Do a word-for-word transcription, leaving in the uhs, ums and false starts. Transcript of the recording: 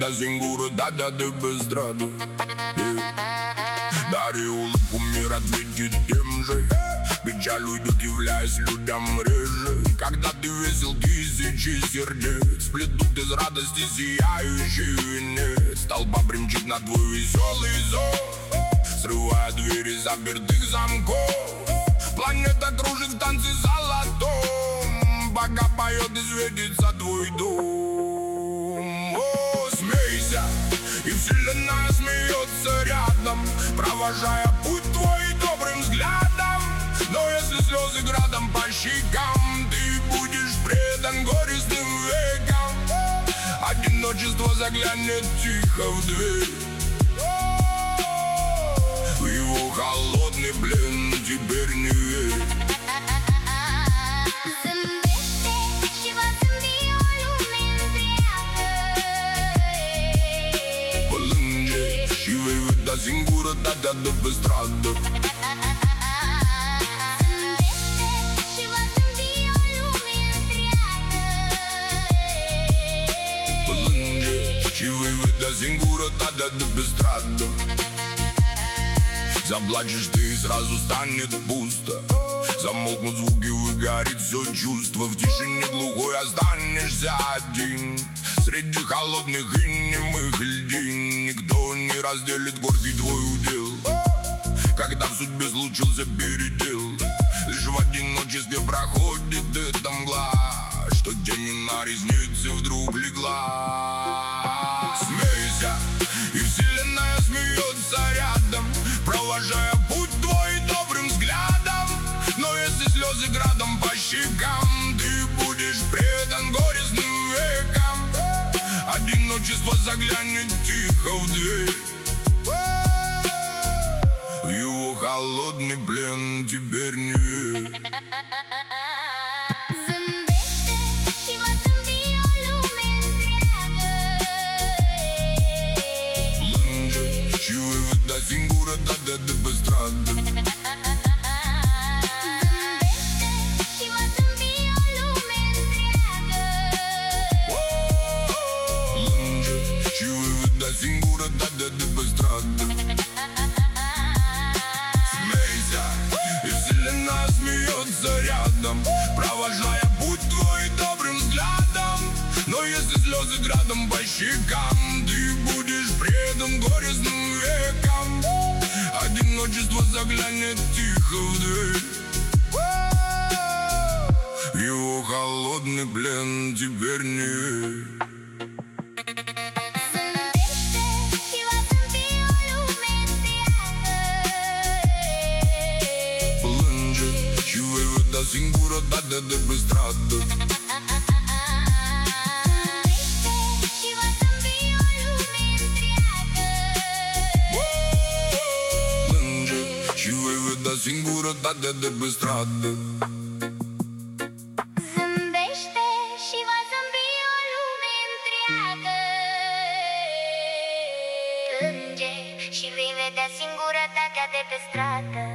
vedea singurătatea de pe stradă, yeah. Dar eu îl умер ответить тем же. Печаль удивляясь людям реже. Когда ты весел тысячи сердец, плетут из радости сияющий венец. Толпа бремчит на твой веселый зов, срывая двери запертых замков. Планета кружит в танце золотом, пока поет и светится твой дом. О, смейся, и вселенная смеется рядом, провожая путь твой добрым взглядом. Но если слезы градом по щекам, ты будешь предан горестным векам. Одиночество заглянет тихо в дверь, в его холодный плен теперь не верь. Și vei vedea singurătatea de pe stradă. Plânge și vei vedea singurătatea de pe stradă. Заплачешь ты и сразу станет пусто. Замолкнут звуки, выгорит все чувство. В тишине глухой останешься один среди холодных и немых льдин. Никто не разделит гордый твой удел, когда в судьбе случился передел. Лишь в одиночестве проходит эта мгла, что тень на ресницы вдруг легла. Смейся, и вселенная смеется рядом, провожая путь твой добрым взглядом. Но если слезы градом по щекам, ты будешь предан горестным векам. Одиночество заглянет тихо в дверь, в его холодный плен теперь не верь. Plânge și vei vedea singurătatea de pe stradă. Singurătatea de pe stradă. Смейся, и вселенная смеется рядом, провожая путь твой добрым взглядом. Но если слезы градом по щекам, ты будешь предан горестным векам. Одиночество заглянет тихо в дверь, его холодный плен теперь не верь. Singurătatea de pe stradă. Plânge și vei vedea singurătatea de pe stradă. Zâmbește și va zâmbi o lume întreagă. Plânge și vei vedea singurătatea de pe stradă.